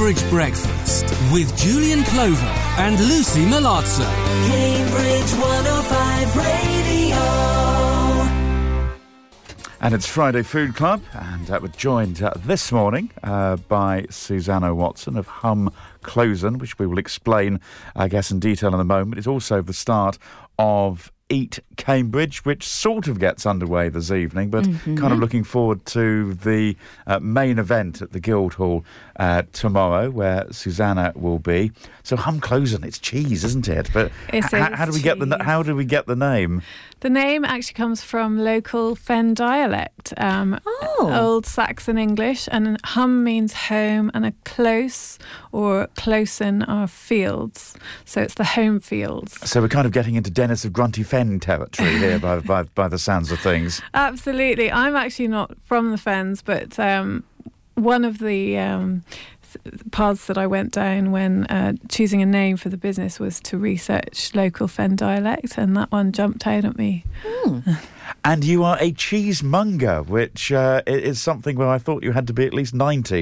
Cambridge Breakfast with Julian Clover and Lucy Malazzo. Cambridge 105 Radio. And it's Friday Food Club, and we're joined this morning by Susanna Watson of Hum Closen, which we will explain, I guess, in detail in a moment. It's also the start of Eat Cambridge, which sort of gets underway this evening, but kind of looking forward to the main event at the Guildhall tomorrow, where Susanna will be. So Hum Closen, it's cheese, isn't it? But how do we get the name? The name actually comes from local Fen dialect, Old Saxon English, and hum means home, and a close or closen are fields. So it's the home fields. So we're kind of getting into Dennis of Grunty Fen territory here by the sounds of things. Absolutely. I'm actually not from the Fens, but one of the paths that I went down when choosing a name for the business was to research local Fen dialect, and that one jumped out at me. And you are a cheesemonger, which is something where I thought you had to be at least 90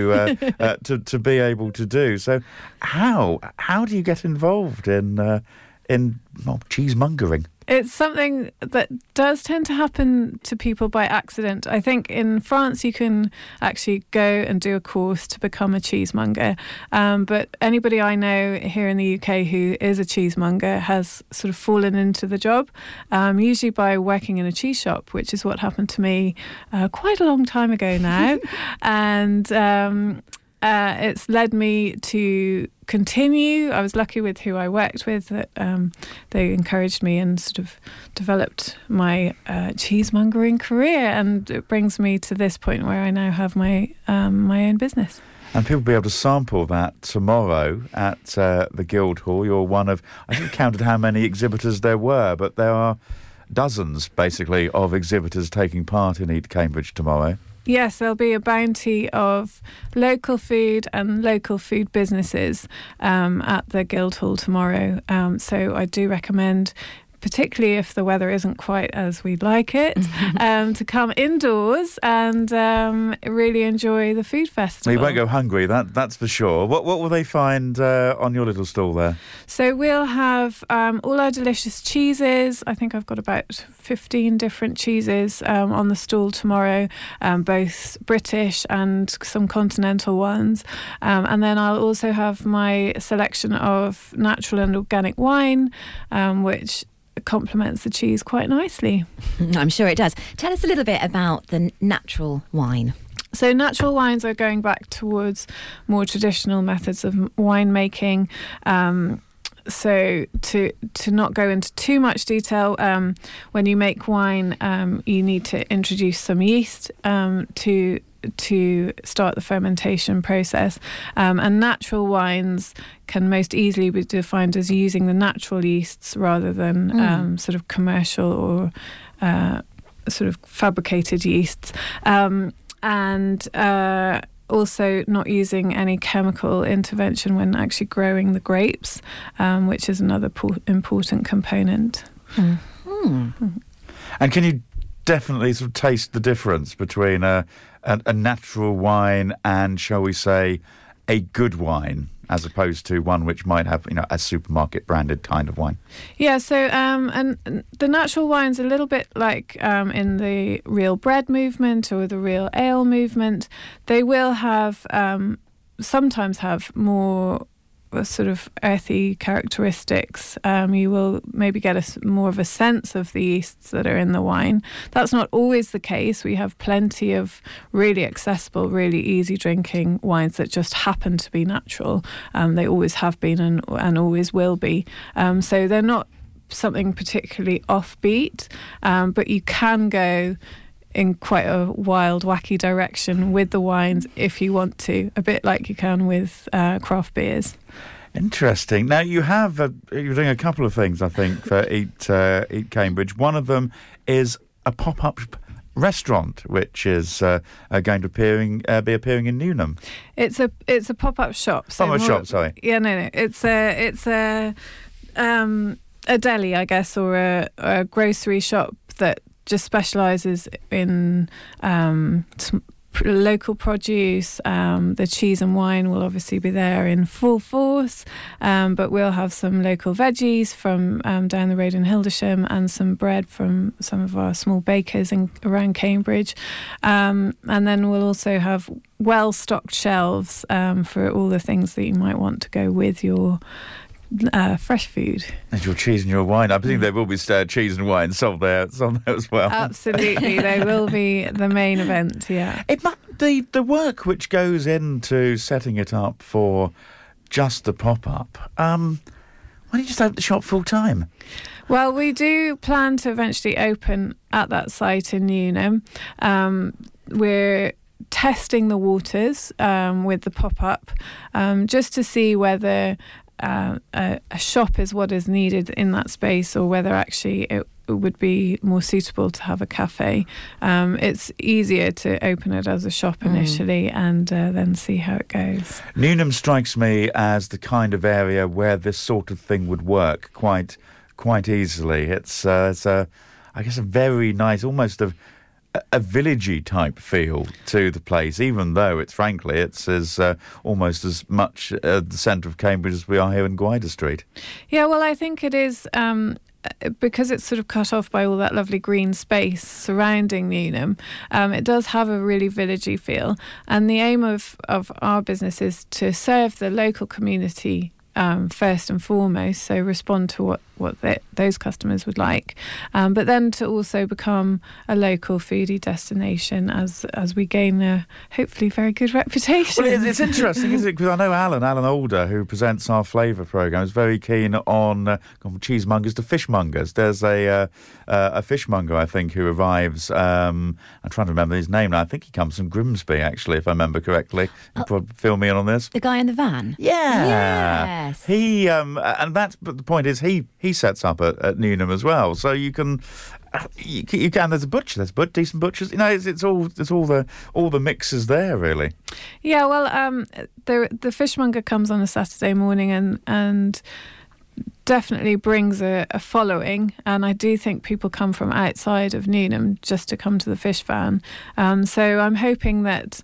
to be able to do. So how do you get involved in cheesemongering? It's something that does tend to happen to people by accident. I think in France you can actually go and do a course to become a cheesemonger. But anybody I know here in the UK who is a cheesemonger has sort of fallen into the job, usually by working in a cheese shop, which is what happened to me quite a long time ago now. And it's led me to continue. I was lucky with who I worked with. That they encouraged me and sort of developed my cheesemongering career, and it brings me to this point where I now have my own business. And people will be able to sample that tomorrow at the Guildhall. You're one of, I haven't counted how many exhibitors there were, but there are dozens, basically, of exhibitors taking part in Eat Cambridge tomorrow. Yes, there'll be a bounty of local food and local food businesses at the Guildhall tomorrow. So I do recommend, particularly if the weather isn't quite as we'd like it, to come indoors and really enjoy the food festival. You won't go hungry, that's for sure. What will they find on your little stall there? So we'll have all our delicious cheeses. I think I've got about 15 different cheeses on the stall tomorrow, both British and some continental ones. And then I'll also have my selection of natural and organic wine, which complements the cheese quite nicely. I'm sure it does. Tell us a little bit about the natural wine. So natural wines are going back towards more traditional methods of winemaking. So to not go into too much detail, when you make wine, you need to introduce some yeast to start the fermentation process. And natural wines can most easily be defined as using the natural yeasts rather than sort of commercial or sort of fabricated yeasts. And also not using any chemical intervention when actually growing the grapes, which is another important component. And can you definitely sort of taste the difference between a natural wine and, shall we say, a good wine, as opposed to one which might have, a supermarket branded kind of wine? Yeah, so and the natural wine's a little bit like in the real bread movement or the real ale movement. They will have sometimes have more sort of earthy characteristics. You will maybe get more of a sense of the yeasts that are in the wine. That's not always the case. We have plenty of really accessible, really easy drinking wines that just happen to be natural. They always have been and always will be. So they're not something particularly offbeat, but you can go in quite a wild, wacky direction with the wines if you want to, a bit like you can with craft beers. Interesting. Now, you're doing a couple of things, I think, for Eat Cambridge. One of them is a pop-up restaurant, which is going to be appearing in Newnham. It's a pop-up shop. Pop-up shop, sorry. Yeah, no. It's a deli, I guess, or a grocery shop that just specialises in local produce. The cheese and wine will obviously be there in full force, but we'll have some local veggies from down the road in Hildesheim and some bread from some of our small bakers around Cambridge. And then we'll also have well-stocked shelves for all the things that you might want to go with your fresh food. And your cheese and your wine. I presume there will be cheese and wine sold there as well. Absolutely, they will be the main event. Yeah. The work which goes into setting it up for just the pop-up. Why don't you just open the shop full time? Well, we do plan to eventually open at that site in Newnham. We're testing the waters with the pop-up just to see whether a shop is what is needed in that space, or whether actually it would be more suitable to have a cafe. It's easier to open it as a shop initially and then see how it goes. Newnham strikes me as the kind of area where this sort of thing would work quite easily. It's I guess a very nice, almost a villagey type feel to the place, even though it's almost as much the centre of Cambridge as we are here in Gwydir Street. Yeah, well, I think it is because it's sort of cut off by all that lovely green space surrounding Newnham. It does have a really villagey feel, and the aim of our business is to serve the local community first and foremost, so respond to what those customers would like, but then to also become a local foodie destination as we gain a hopefully very good reputation. Well, it's interesting, isn't it? Because I know Alan Alder, who presents our flavour programme, is very keen on from cheesemongers to fishmongers. There's a fishmonger, I think, who arrives. I'm trying to remember his name now. I think he comes from Grimsby, actually, if I remember correctly. You probably fill me in on this. The guy in the van. Yeah. Yes. He but the point is he sets up at Newnham as well, so you can. There's a butcher. There's decent butchers. You know, it's all the mixes there, really. Yeah. Well, the fishmonger comes on a Saturday morning and definitely brings a following, and I do think people come from outside of Newnham just to come to the fish van. So I'm hoping that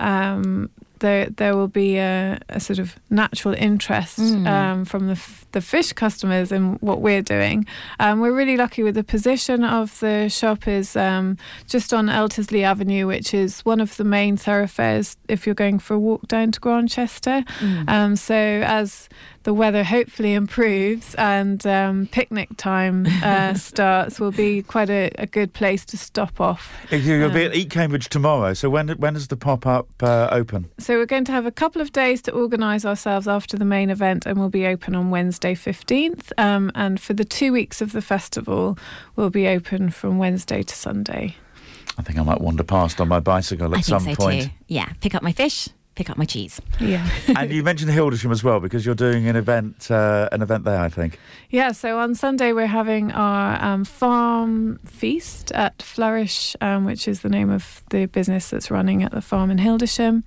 there will be a sort of natural interest from the fish customers in what we're doing. We're really lucky with the position of the shop is just on Eltersley Avenue, which is one of the main thoroughfares if you're going for a walk down to Grantchester. So as the weather hopefully improves and picnic time starts, will be quite a good place to stop off. You'll be at Eat Cambridge tomorrow, so when does the pop-up open? So we're going to have a couple of days to organise ourselves after the main event, and we'll be open on Wednesday 15th. And for the 2 weeks of the festival, we'll be open from Wednesday to Sunday. I think I might wander past on my bicycle at some point. Too. Yeah, pick up my fish, pick up my cheese. Yeah. And you mentioned Hildesheim as well, because you're doing an event there, I think. Yeah, so on Sunday we're having our farm feast at Flourish, which is the name of the business that's running at the farm in Hildesheim.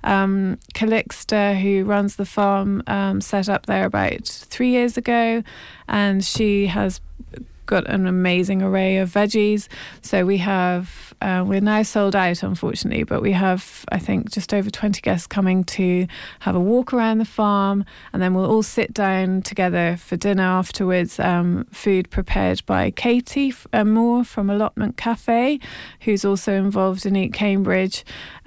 Calixta, who runs the farm, set up there about 3 years ago, and she has got an amazing array of veggies. So we have, we're now sold out, unfortunately, but we have, I think, just over 20 guests coming to have a walk around the farm, and then we'll all sit down together for dinner afterwards. Food prepared by Katie Moore from Allotment Cafe, who's also involved in Eat Cambridge.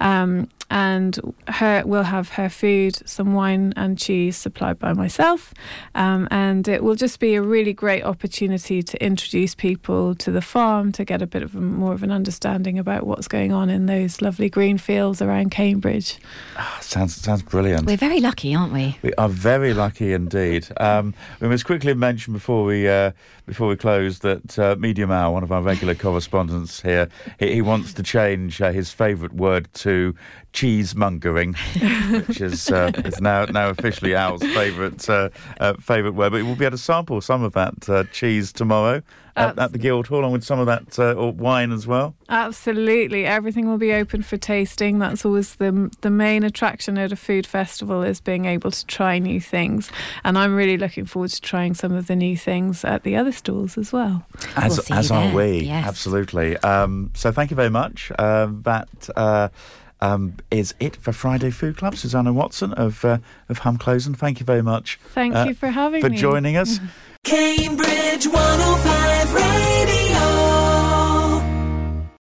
And we'll have her food, some wine and cheese supplied by myself. And it will just be a really great opportunity to introduce people to the farm, to get a bit of more of an understanding about what's going on in those lovely green fields around Cambridge. Sounds brilliant. We're very lucky, aren't we? We are very lucky indeed. We must quickly mention before we close that Media Mal, one of our regular correspondents here, he wants to change his favourite word to cheesemongering, which is now officially Al's favourite word. But we'll be able to sample some of that cheese tomorrow at the Guildhall, along with some of that wine as well. Absolutely, everything will be open for tasting. That's always the main attraction at a food festival, is being able to try new things. And I'm really looking forward to trying some of the new things at the other stalls as well. As are we, yes. Absolutely. So thank you very much. is it for Friday Food Club. Susanna Watson of Hum Closen, thank you very much. Thank you for having me. For joining us. Cambridge 105.